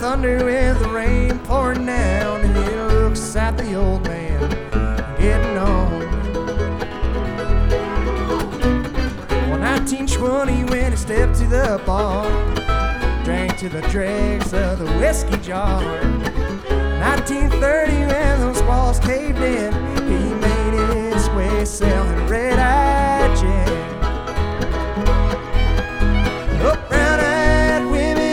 thunder with the rain pouring down, and he looks at the old man getting on. Well, 1920 when he stepped to the bar, drank to the dregs of the whiskey jar. 1930 when those walls caved in, he